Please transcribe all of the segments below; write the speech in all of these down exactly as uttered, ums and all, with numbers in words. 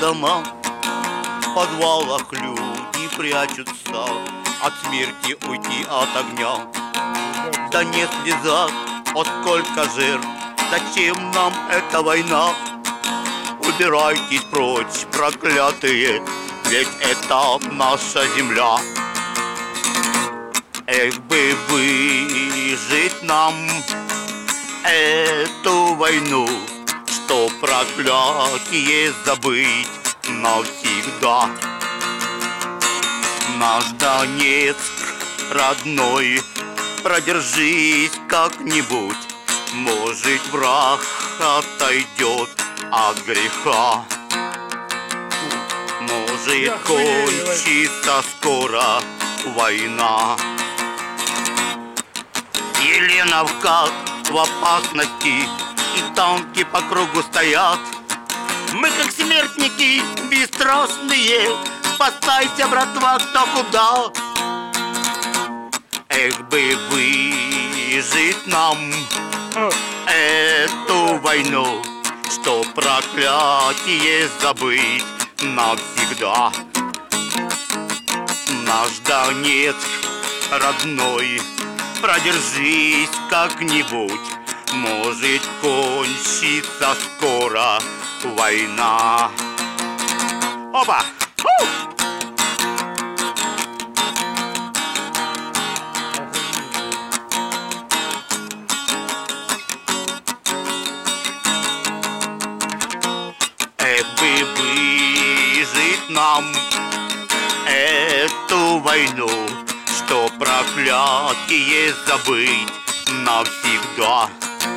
дома, в подвалах люди прячутся, от смерти уйти от огня. Да не слеза, о сколько жертв, зачем нам эта война? Убирайтесь прочь, проклятые, ведь это наша земля. Эх бы выжить нам эту войну, что проклятие забыть навсегда. Наш Донецк родной, продержись как-нибудь, может, враг отойдет от греха. Может, кончится скоро война. Еленовка в опасности, и танки по кругу стоят. Мы, как смертники бесстрашные, спасайся, братва, кто куда. Эх бы выжить нам эту войну, что проклятие забыть навсегда. Наш Донецк родной, продержись как-нибудь, может, кончится скоро война. Опа! Фу! Эх бы выжить нам эту войну, что проклятие забыть навсегда.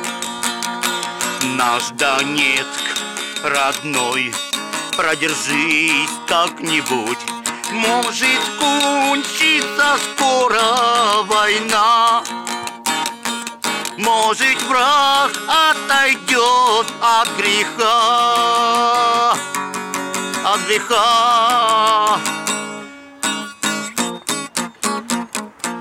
Наш Донецк родной, продержись как-нибудь, может, кончится скоро война. Может, враг отойдет от греха, от греха.